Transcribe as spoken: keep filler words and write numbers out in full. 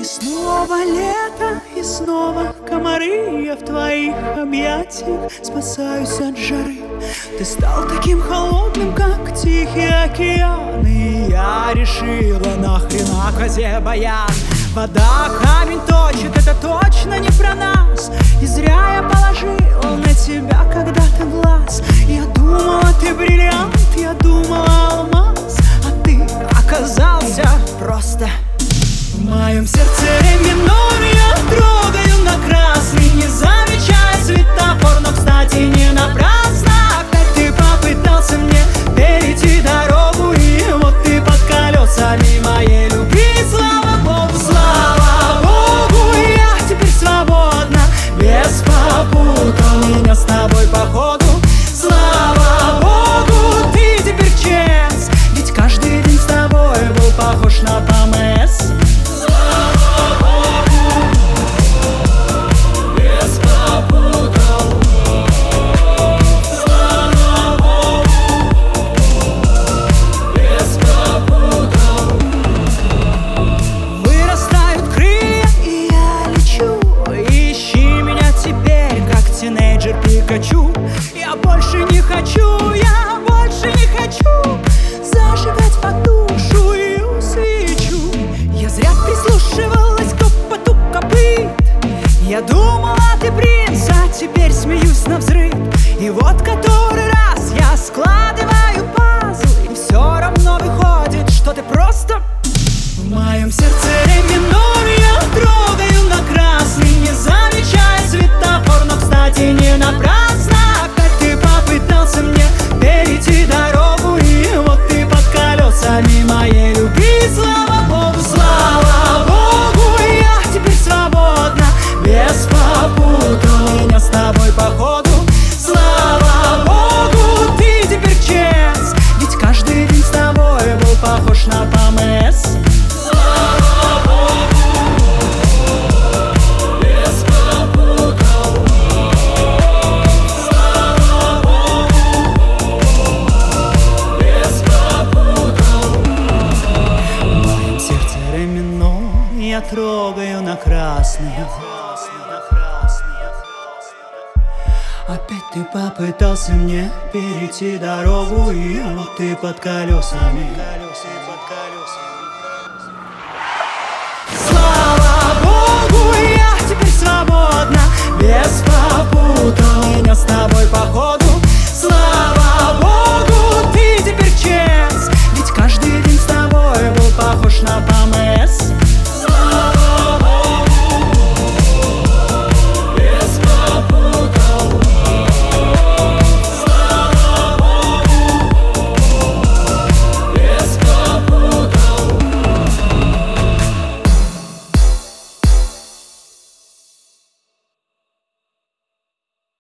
И снова лето, и снова комары. Я в твоих объятиях спасаюсь от жары. Ты стал таким холодным, как Тихий океан. И я решила, нахрена козе баян. Вода камень точит, это точно не про нас. И зря я положила на тебя когда-то глаз. Я думала, ты бриллиант, я думала, алмаз. А ты оказался просто в моем сердце ре минор. Я трогаю на красный, не замечая светофор. Но, кстати, не напрасно. Опять ты попытался мне перейти дорогу. И вот ты под колесами моей любви. Слава Богу, слава Богу, я теперь свободна. Без попутал меня с тобой походу. Слава Богу, ты теперь честный. Ведь каждый день с тобой был похож на ПМС. Тинейджер Пикачу. Я больше не хочу, я больше не хочу зажигать потухшую свечу. Я зря прислушивалась к топоту копыт. Я думала, ты принц, а теперь смеюсь навзрыд. И вот который раз я складываю пазлы, и все равно выходит, что ты просто в моем сердце ре минор. Я трогаю на красный, не замечая светофор. Но, кстати, не напрасно. Опять ты попытался мне перейти дорогу. И вот ты под колесами моей любви. Слава Богу, слава Богу, я теперь свободна. Без попутал меня с тобой походу. Слава Богу, ты теперь честный. Ведь каждый день с тобой был похож на ПМС. Я трогаю на красный. Опять ты попытался мне перейти дорогу. И вот ты под колесами. Слава Богу, я теперь свободна. Без попутал меня с тобой походу. Слава